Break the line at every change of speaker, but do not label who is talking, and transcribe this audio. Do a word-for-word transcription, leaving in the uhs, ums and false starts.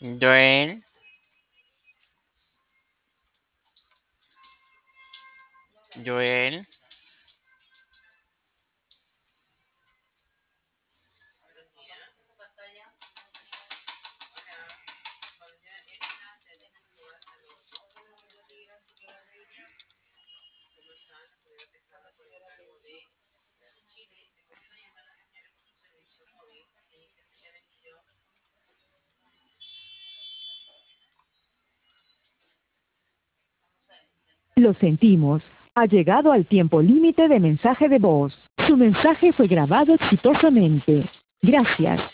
Joel, Joel,
Lo sentimos. Ha llegado al tiempo límite de mensaje de voz. Su mensaje fue grabado exitosamente. Gracias.